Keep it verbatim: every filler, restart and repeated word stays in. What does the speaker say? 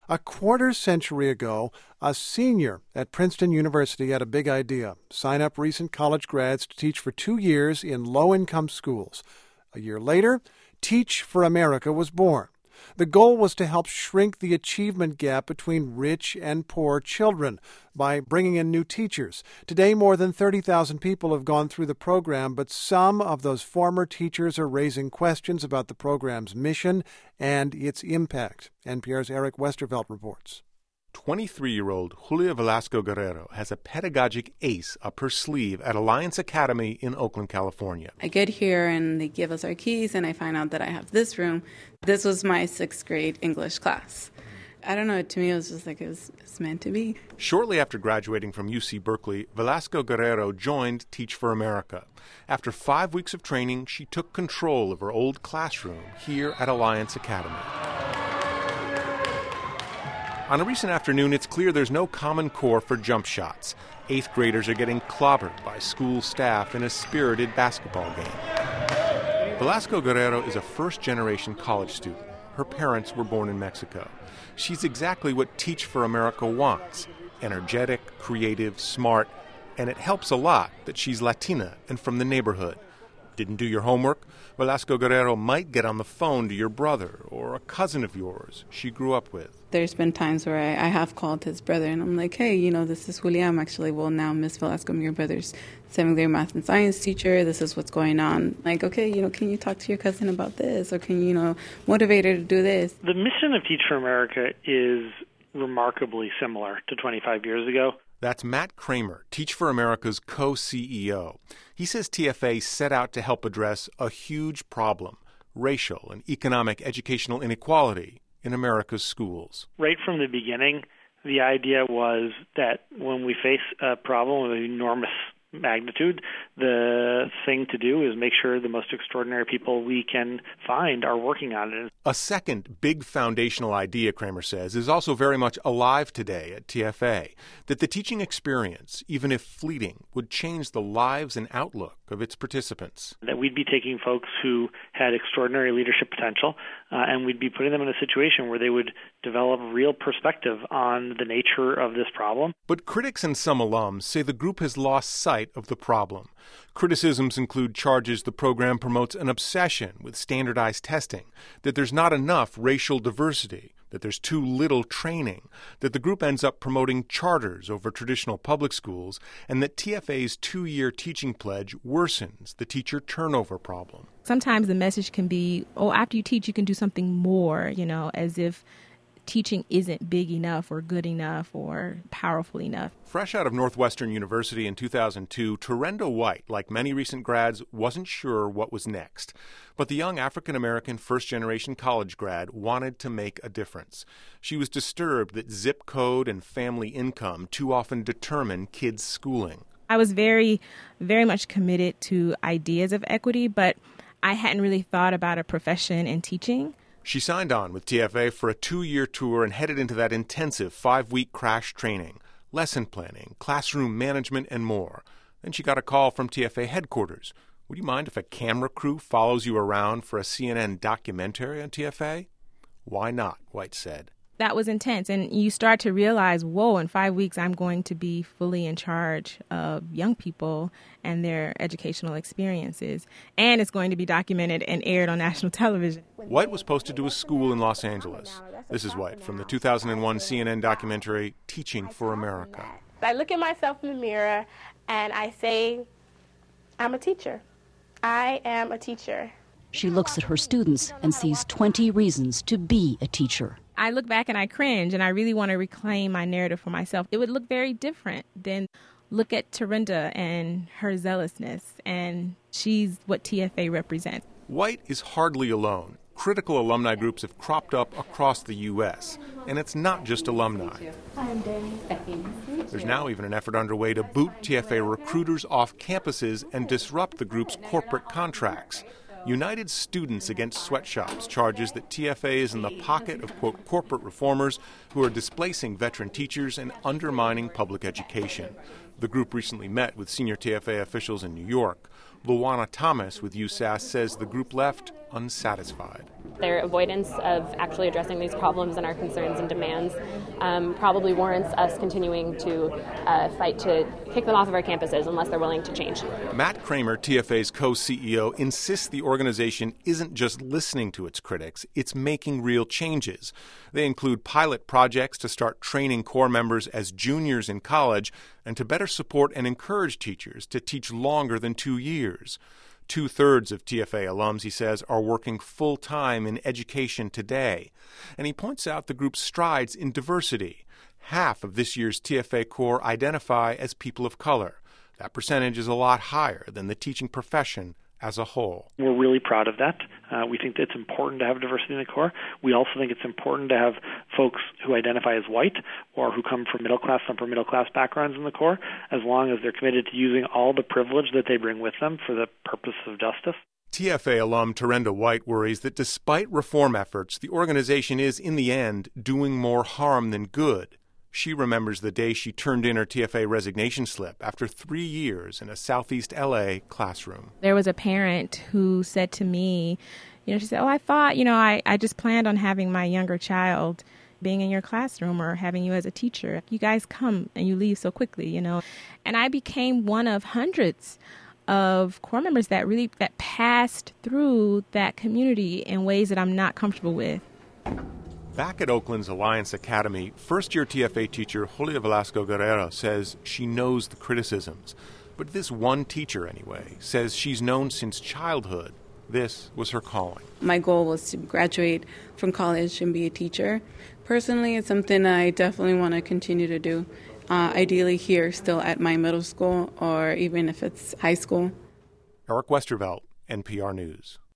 A quarter century ago, a senior at Princeton University had a big idea: sign up recent college grads to teach for two years in low-income schools. A year later, Teach for America was born. The goal was to help shrink the achievement gap between rich and poor children by bringing in new teachers. Today, more than thirty thousand people have gone through the program, but some of those former teachers are raising questions about the program's mission and its impact. N P R's Eric Westervelt reports. twenty-three-year-old Julia Velasco Guerrero has a pedagogic ace up her sleeve at Alliance Academy in Oakland, California. I get here and they give us our keys and I find out that I have this room. This was my sixth grade English class. I don't know, to me it was just like it was, it was meant to be. Shortly after graduating from U C Berkeley, Velasco Guerrero joined Teach for America. After five weeks of training, she took control of her old classroom here at Alliance Academy. On a recent afternoon, it's clear there's no common core for jump shots. Eighth graders are getting clobbered by school staff in a spirited basketball game. Velasco Guerrero is a first-generation college student. Her parents were born in Mexico. She's exactly what Teach for America wants: energetic, creative, smart, and it helps a lot that she's Latina and from the neighborhood. Didn't do your homework? Velasco Guerrero might get on the phone to your brother or a cousin of yours she grew up with. There's been times where I, I have called his brother and I'm like, hey, you know, this is Julia. I'm actually, well, now Miss Velasco, I'm your brother's seventh grade math and science teacher. This is what's going on. Like, okay, you know, can you talk to your cousin about this? Or can you, you know, motivate her to do this? The mission of Teach for America is remarkably similar to twenty-five years ago. That's Matt Kramer, Teach for America's co-C E O. He says T F A set out to help address a huge problem: racial and economic educational inequality in America's schools. Right from the beginning, the idea was that when we face a problem of enormous magnitude, the thing to do is make sure the most extraordinary people we can find are working on it. A second big foundational idea, Kramer says, is also very much alive today at T F A, that the teaching experience, even if fleeting, would change the lives and outlook of its participants. That we'd be taking folks who had extraordinary leadership potential, uh, and we'd be putting them in a situation where they would develop real perspective on the nature of this problem. But critics and some alums say the group has lost sight of the problem. Criticisms include charges the program promotes an obsession with standardized testing, that there's not enough racial diversity, that there's too little training, that the group ends up promoting charters over traditional public schools, and that T F A's two-year teaching pledge worsens the teacher turnover problem. Sometimes the message can be, oh, after you teach, you can do something more, you know, as if teaching isn't big enough or good enough or powerful enough. Fresh out of Northwestern University in two thousand two, Terenda White, like many recent grads, wasn't sure what was next. But the young African-American first-generation college grad wanted to make a difference. She was disturbed that zip code and family income too often determine kids' schooling. I was very, very much committed to ideas of equity, but I hadn't really thought about a profession in teaching. She signed on with T F A for a two-year tour and headed into that intensive five-week crash training, lesson planning, classroom management, and more. Then she got a call from T F A headquarters. Would you mind if a camera crew follows you around for a C N N documentary on T F A? Why not, White said. That was intense, and you start to realize, whoa, in five weeks I'm going to be fully in charge of young people and their educational experiences, and it's going to be documented and aired on national television. White was posted to a school in Los Angeles. This is White from the two thousand one C N N documentary Teaching for America. I look at myself in the mirror and I say, I'm a teacher. I am a teacher. She looks at her students and sees twenty reasons to be a teacher. I look back and I cringe, and I really want to reclaim my narrative for myself. It would look very different than look at Terenda and her zealousness, and she's what T F A represents. White is hardly alone. Critical alumni groups have cropped up across the U S, and it's not just alumni. I'm Danny. There's now even an effort underway to boot T F A recruiters off campuses and disrupt the group's corporate contracts. United Students Against Sweatshops charges that T F A is in the pocket of, quote, corporate reformers who are displacing veteran teachers and undermining public education. The group recently met with senior T F A officials in New York. Luana Thomas with U S A S says the group left unsatisfied. Their avoidance of actually addressing these problems and our concerns and demands um, probably warrants us continuing to uh, fight to kick them off of our campuses unless they're willing to change. Matt Kramer, T F A's co-C E O, insists the organization isn't just listening to its critics, it's making real changes. They include pilot projects to start training core members as juniors in college and to better support and encourage teachers to teach longer than two years. Two-thirds of T F A alums, he says, are working full-time in education today. And he points out the group's strides in diversity. Half of this year's T F A Corps identify as people of color. That percentage is a lot higher than the teaching profession as a whole. We're really proud of that. Uh, we think that it's important to have diversity in the Corps. We also think it's important to have folks who identify as white or who come from middle-class, upper middle-class backgrounds in the Corps, as long as they're committed to using all the privilege that they bring with them for the purpose of justice. T F A alum Terenda White worries that despite reform efforts, the organization is, in the end, doing more harm than good. She remembers the day she turned in her T F A resignation slip after three years in a Southeast L A classroom. There was a parent who said to me, you know, she said, oh, I thought, you know, I, I just planned on having my younger child being in your classroom or having you as a teacher. You guys come and you leave so quickly, you know. And I became one of hundreds of Corps members that really that passed through that community in ways that I'm not comfortable with. Back at Oakland's Alliance Academy, first-year T F A teacher Julia Velasco Guerrero says she knows the criticisms. But this one teacher, anyway, says she's known since childhood. This was her calling. My goal was to graduate from college and be a teacher. Personally, it's something I definitely want to continue to do, uh, ideally here, still at my middle school, or even if it's high school. Eric Westervelt, N P R News.